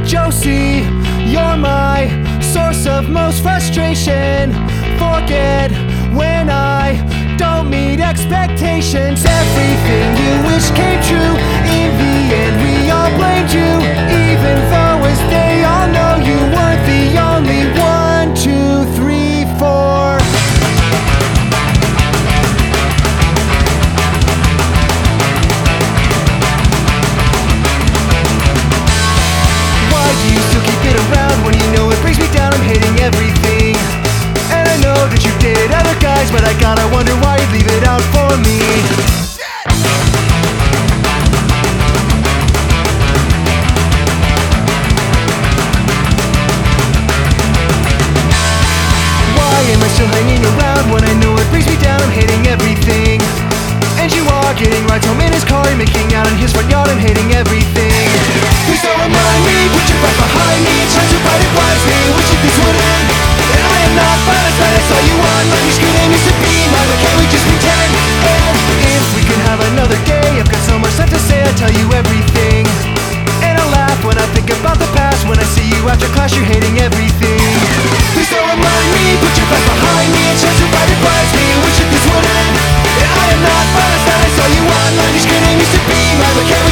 Josie, you're my source of most frustration. Forget when I don't meet expectations. Everything you wish came true. In the end, we all blamed you, even though as they all know you weren't the only 1, 2, 3, 4. Why do you still keep it around when you know it brings me down? I'm hating everything, and I know that you dated other guys, but I gotta wonder why you leave it out for me. Why am I still hanging around when I know it brings me down? I'm hating everything, and you are getting rides home in his car, you're making out in his front yard. I'm hating everything. Please don't remind me, put your back behind me, trying to fight it wisely, wishing this would end. And I am not fine, last night I saw you online, your screen name used to be mine, but can't we just pretend? And if we could have another day, I've got so much left to say, I'll tell you everything. And I laugh when I think about the past, when I see you after class, you're hating everything. Please don't remind me, put your back behind me, and try to fight it wisely, wishing this would end. And I am not fine, last night I saw you online, your screen name used to be mine, but can't we